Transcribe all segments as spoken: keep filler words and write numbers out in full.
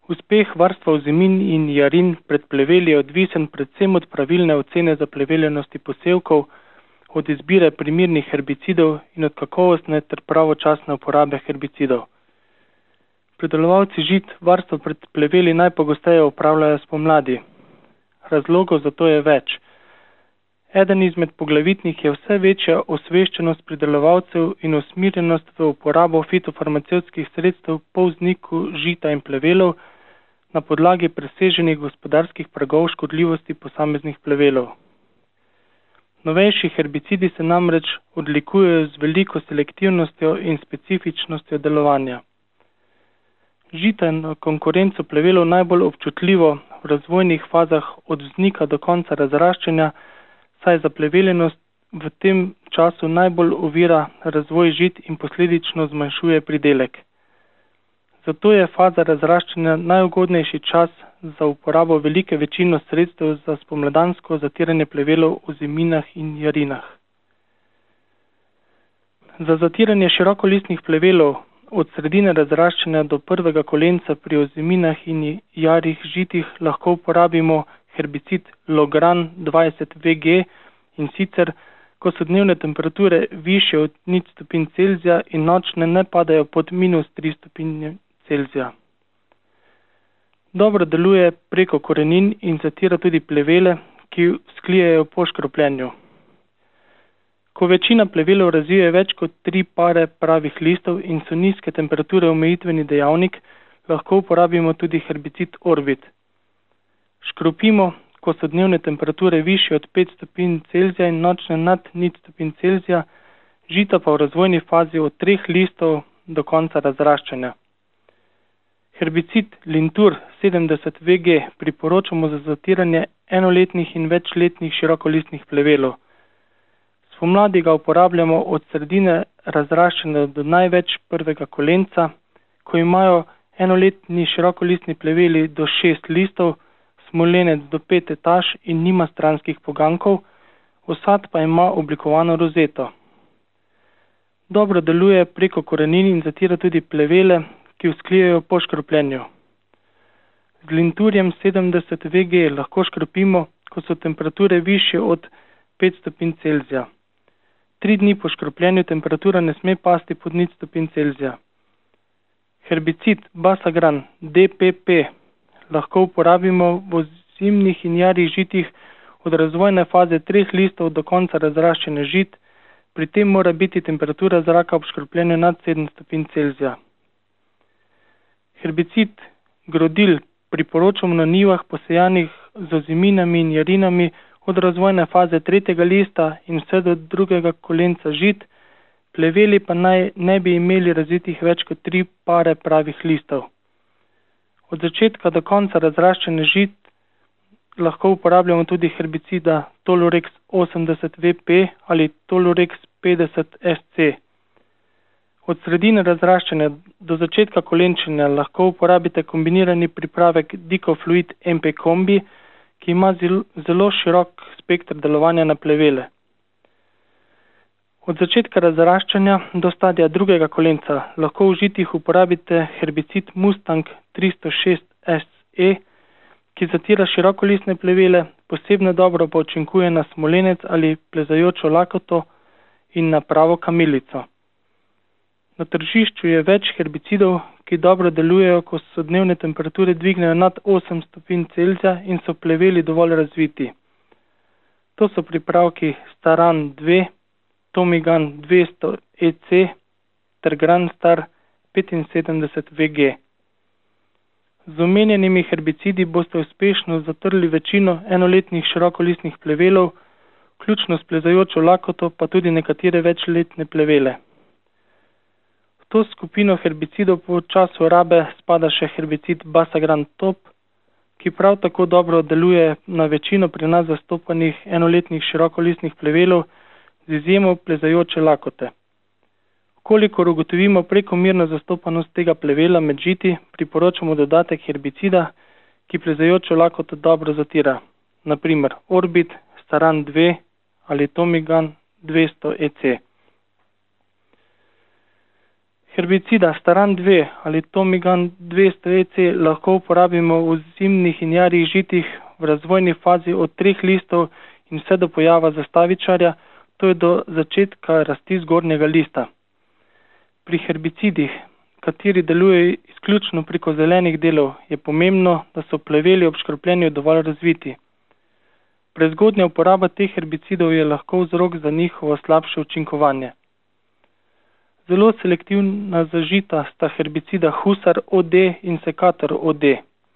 Uspeh varstva ozemin in jarin pred pleveli je odvisen predvsem od pravilne ocene zapleveljenosti posevkov, od izbire primernih herbicidov in od kakovostne ter pravočasne uporabe herbicidov. Pridelovalci žit varstvo pred pleveli najpogosteje upravljajo spomladi. Razlogov za to je več. Eden izmed poglavitnih je vse večja osveščenost pridelovalcev in usmerjenost v uporabo fitofarmacevtskih sredstev po vzniku žita in plevelov na podlagi preseženih gospodarskih pragov škodljivosti posameznih plevelov. Novejši herbicidi se namreč odlikujejo z veliko selektivnostjo in specifičnostjo delovanja. Žita na konkurenco plevelov najbolj občutljivo v razvojnih fazah od vznika do konca razraščanja, saj zapleveljenost v tem času najbolj ovira razvoj žit in posledično zmanjšuje pridelek. Zato je faza razraščanja najugodnejši čas za uporabo velike večino sredstev za spomladansko zatiranje plevelov v ozeminah in jarinah. Za zatiranje širokolistnih plevelov od sredine razraščanja do prvega kolenca pri ozeminah in jarih žitih lahko uporabimo herbicid Logran dvajset V G, in sicer, ko so dnevne temperature višje od nič stopinj Celzija in nočne ne padajo pod minus tri stopinje Celzija. Dobro deluje preko korenin in zatira tudi plevele, ki sklijejo po škropljenju. Ko večina plevelov razvije več kot tri pare pravih listov in so nizke temperature omejitveni dejavnik, lahko uporabimo tudi herbicid Orbit. Škropimo, ko so dnevne temperature višje od pet stopinj Celzija in nočne nad nič stopinj Celzija, žita pa v razvojni fazi od treh listov do konca razraščanja. Herbicid Lintur sedemdeset V G priporočamo za zatiranje enoletnih in večletnih širokolistnih plevelov. Spomladi ga uporabljamo od sredine razraščanja do največ prvega kolenca, ko imajo enoletni širokolistni pleveli do šest listov, smolenec do pet etaž in nima stranskih pogankov, osad pa ima oblikovano rozeto. Dobro deluje preko korenin in zatira tudi plevele, ki vzklijejo po škropljenju. Z Linturjem sedemdeset V G lahko škropimo, ko so temperature višje od pet stopinj Celzija. Tri dni po škropljenju temperatura ne sme pasti pod nič stopinj Celzija. Herbicid Basagran D P P lahko uporabimo v zimnih in jarih žitih od razvojne faze treh listov do konca razraščanja žit, pri tem mora biti temperatura zraka ob škropljenju nad sedem stopinj Celzija. Herbicid Grodil priporočamo na njivah posejanih z ozeminami in jarinami od razvojne faze tretjega lista in vse do drugega kolenca žit, pleveli pa naj ne bi imeli razvitih več kot tri pare pravih listov. Od začetka do konca razraščanja žit lahko uporabljamo tudi herbicida Tolurex osemdeset V P ali Tolurex petdeset S C. Od sredine razraščanja do začetka kolenčenja lahko uporabite kombinirani pripravek Dicofluid M P Kombi, ki ima zelo širok spekter delovanja na plevele. Od začetka razraščanja do stadija drugega kolenca lahko v žitih uporabite herbicid Mustang tristo šest S E, ki zatira širokolistne plevele, posebno dobro pa učinkuje na smolenec ali plezajočo lakoto in na pravo kamilico. Na tržišču je več herbicidov, ki dobro delujejo, ko so dnevne temperature dvignejo nad osem stopinj Celzija in so pleveli dovolj razviti. To so pripravki Staran dve, Tomigan dvesto E C ter Granstar petinsedemdeset V G. Z omenjenimi herbicidi boste uspešno zatrli večino enoletnih širokolistnih plevelov, vključno s plezajočo lakoto, pa tudi nekatere večletne plevele. V to skupino herbicidov po času rabe spada še herbicid Basagran Top, ki prav tako dobro deluje na večino pri nas zastopanih enoletnih širokolistnih plevelov z izjemo plezajoče lakote. Kolikor ugotovimo prekomerno zastopanost tega plevela med žiti, priporočamo dodatek herbicida, ki plezajočo lakoto dobro zatira, na primer Orbit, Staran dve ali Tomigan dvesto E C. Herbicida Staran dve ali Tomigan dvesto E C lahko uporabimo v zimnih in jarih žitih v razvojni fazi od treh listov in vse do pojava zastavičarja, to je do začetka rasti zgornjega lista. Pri herbicidih, kateri delujejo izključno preko zelenih delov, je pomembno, da so pleveli ob škropljenju dovolj razviti. Prezgodnja uporaba teh herbicidov je lahko vzrok za njihovo slabše učinkovanje. Zelo selektivna zažita sta herbicida Husar O D in Sekator O D.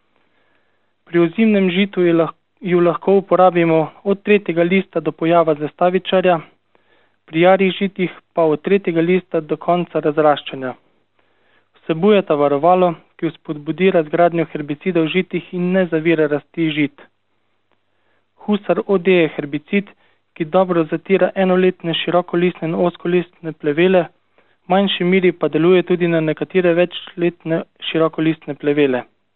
Pri ozimnem žitu ju lahko uporabimo od tretjega lista do pojava zastavičarja, pri jarih žitih pa od tretjega lista do konca razraščanja. Vsebujeta varovalo, ki vzpodbudi razgradnjo herbicidov v žitih in ne zavira rasti žit. Husar O D je herbicid, ki dobro zatira enoletne širokolistne in ozkolistne plevele, v manjši meri pa deluje tudi na nekatere večletne širokolistne plevele.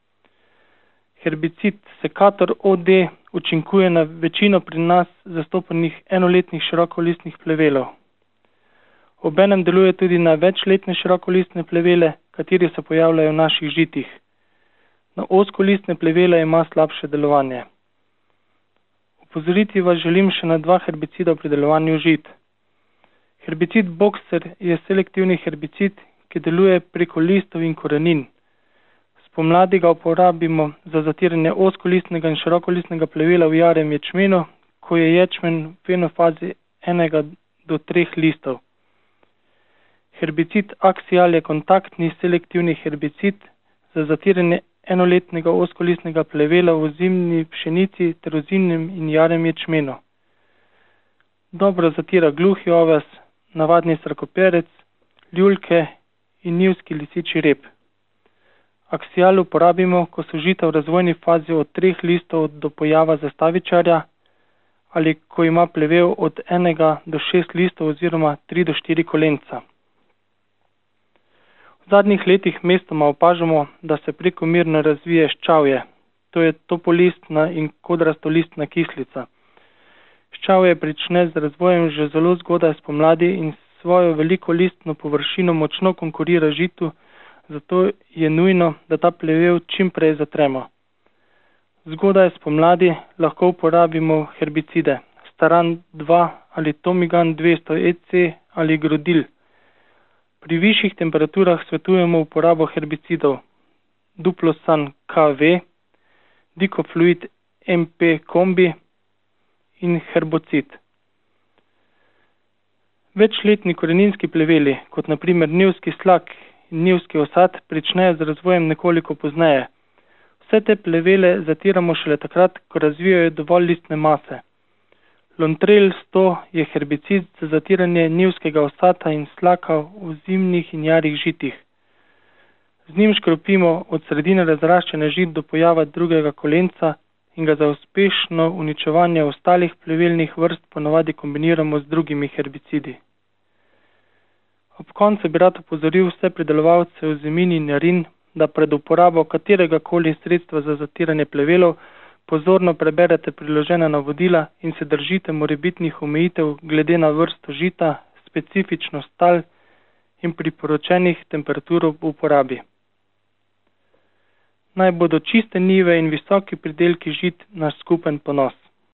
Herbicid Sekator O D učinkuje na večino pri nas zastopanih enoletnih širokolistnih plevelov. Obenem deluje tudi na večletne širokolistne plevele, kateri se pojavljajo v naših žitih. Na ozkolistne plevele ima slabše delovanje. Opozoriti vas želim še na dva herbicida pri delovanju žit. Herbicid Boxer je selektivni herbicid, ki deluje preko listov in korenin. Spomladi ga uporabimo za zatiranje ozkolistnega in širokolistnega plevela v jarem ječmenu, ko je ječmen v fenofazi enega do treh listov. Herbicid Axial je kontaktni selektivni herbicid za zatiranje enoletnega ozkolistnega plevela v ozimni pšenici ter ozimnem in jarem ječmenu. Dobro zatira gluhi oves, navadni srakoperec, ljuljke in njivski lisičji rep. Axial uporabimo, ko so žita v razvojni fazi od treh listov do pojava zastavičarja ali ko ima plevel od enega do šest listov oziroma tri do štiri kolenca. V zadnjih letih mestoma opažamo, da se prekomerno razvije ščavje, to je topolistna in kodrastolistna kislica. Ščavje prične z razvojem že zelo zgodaj spomladi in svojo veliko listno površino močno konkurira žitu, zato je nujno, da ta plevel čim prej zatremo. Zgodaj spomladi lahko uporabimo herbicide Staran dva ali Tomigan dvesto E C ali Grodil. Pri višjih temperaturah svetujemo uporabo herbicidov Duplosan K V, Dicofluid M P kombi in herbocid. Večletni koreninski pleveli, kot na primer njivski slak in njivski osad, pričnejo z razvojem nekoliko pozneje. Vse te plevele zatiramo šele takrat, ko razvijajo dovolj listne mase. Lontrel sto je herbicid za zatiranje njivskega osata in slaka v zimnih in jarih žitih. Z njim škropimo od sredine razraščanja žit do pojava drugega kolenca in ga za uspešno uničevanje ostalih plevelnih vrst ponavadi kombiniramo z drugimi herbicidi. Ob koncu bi rad opozoril vse pridelovalce ozimin in jarin, da pred uporabo katerega koli sredstva za zatiranje plevelov pozorno preberete priložena navodila in se držite morebitnih omejitev glede na vrsto žita, specifičnost tal in priporočenih temperatur v uporabi. Naj bodo čiste njive in visoki pridelki žit naš skupen ponos.